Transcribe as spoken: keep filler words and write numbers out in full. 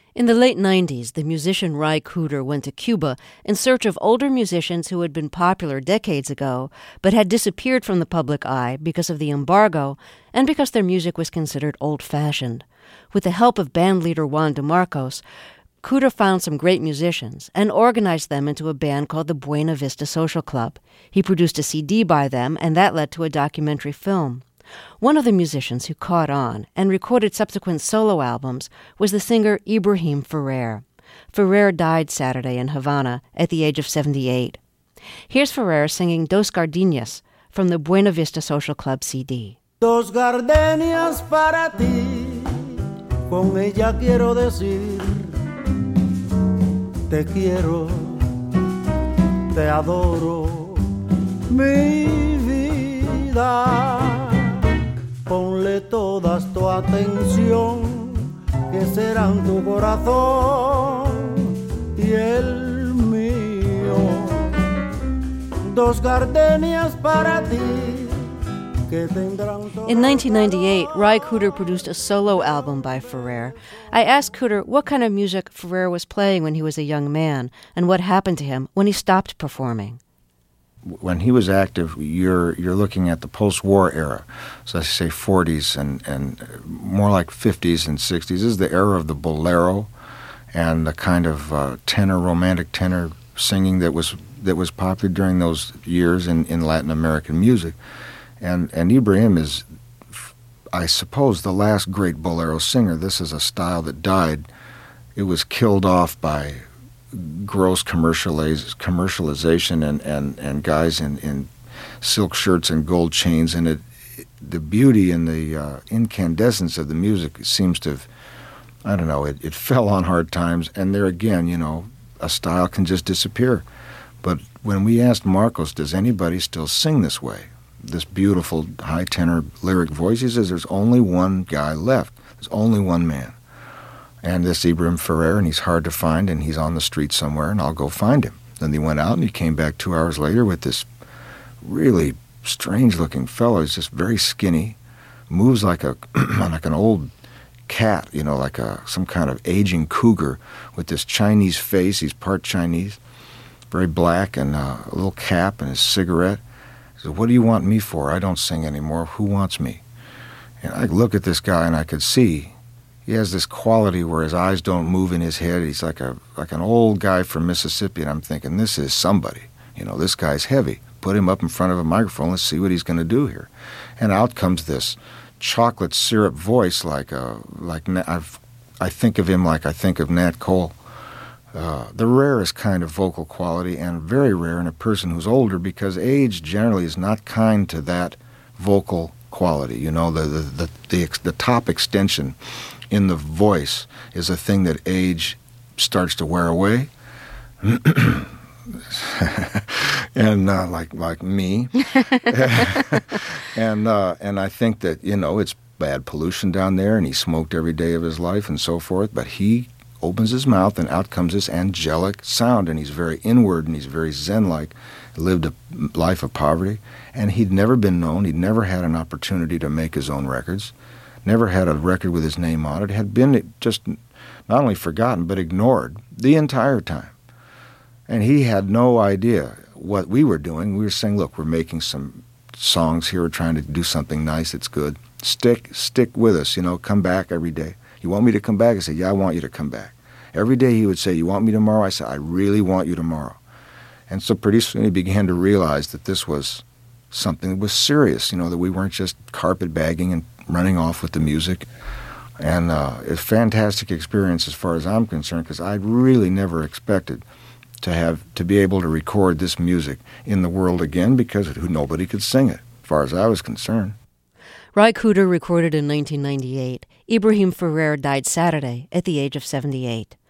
In the late nineties, the musician Ry Cooder went to Cuba in search of older musicians who had been popular decades ago but had disappeared from the public eye because of the embargo and because their music was considered old-fashioned. With the help of bandleader Juan DeMarcos, Cooder found some great musicians and organized them into a band called the Buena Vista Social Club. He produced a C D by them, and that led to a documentary film. One of the musicians who caught on and recorded subsequent solo albums was the singer Ibrahim Ferrer. Ferrer died Saturday in Havana at the age of seventy-eight. Here's Ferrer singing Dos Gardenias from the Buena Vista Social Club C D. Dos gardenias para ti, con ella quiero decir, te quiero, te adoro, mi vida. Ponle todas tu atención, que serán tu corazón y el mío. Dos gardenias para ti. In nineteen ninety-eight, Ry Cooder produced a solo album by Ferrer. I asked Cooder what kind of music Ferrer was playing when he was a young man and what happened to him when he stopped performing. When he was active, you're you're looking at the post-war era, so I say forties and, and more like fifties and sixties. This is the era of the bolero and the kind of uh, tenor, romantic tenor singing that was that was popular during those years in, in Latin American music. And and Ibrahim is, I suppose, the last great bolero singer. This is a style that died. It was killed off by gross commercializ- commercialization and, and, and guys in, in silk shirts and gold chains. And it, it, the beauty and the uh, incandescence of the music seems to have, I don't know, it, it fell on hard times. And there again, you know, a style can just disappear. But when we asked Marcos, does anybody still sing this way? This beautiful high tenor lyric voice, he says there's only one guy left. There's only one man. And this Ibrahim Ferrer, and he's hard to find, and he's on the street somewhere, and I'll go find him. Then he went out, and he came back two hours later with this really strange-looking fellow. He's just very skinny, moves like a like an old cat, you know, like a some kind of aging cougar with this Chinese face. He's part Chinese, very black, and uh, a little cap and his cigarette. He said, "What do you want me for? I don't sing anymore. Who wants me?" And I look at this guy, and I could see he has this quality where his eyes don't move in his head. He's like a like an old guy from Mississippi, and I'm thinking, this is somebody. You know, this guy's heavy. Put him up in front of a microphone. Let's see what he's going to do here. And out comes this chocolate syrup voice, like a like I've I think of him like I think of Nat Cole. Uh, the rarest kind of vocal quality, and very rare in a person who's older, because age generally is not kind to that vocal quality. You know, the the the the, the top extension in the voice is a thing that age starts to wear away. and uh, like like me, and uh, and I think that, you know, it's bad pollution down there, and he smoked every day of his life and so forth. But he opens his mouth, and out comes this angelic sound, and he's very inward, and he's very Zen-like. Lived a life of poverty, and he'd never been known. He'd never had an opportunity to make his own records. Never had a record with his name on it. Had been just not only forgotten but ignored the entire time. And he had no idea what we were doing. We were saying, look, we're making some songs here. We're trying to do something nice. It's good. Stick stick with us, you know, come back every day. You want me to come back? I said, yeah, I want you to come back. Every day he would say, you want me tomorrow? I said, I really want you tomorrow. And so pretty soon he began to realize that this was something that was serious, you know, that we weren't just carpetbagging and running off with the music. And uh, it's a fantastic experience as far as I'm concerned, because I really never expected to have to be able to record this music in the world again, because nobody could sing it, as far as I was concerned. Ry Cooder recorded in nineteen ninety-eight. Ibrahim Ferrer died Saturday at the age of seventy-eight.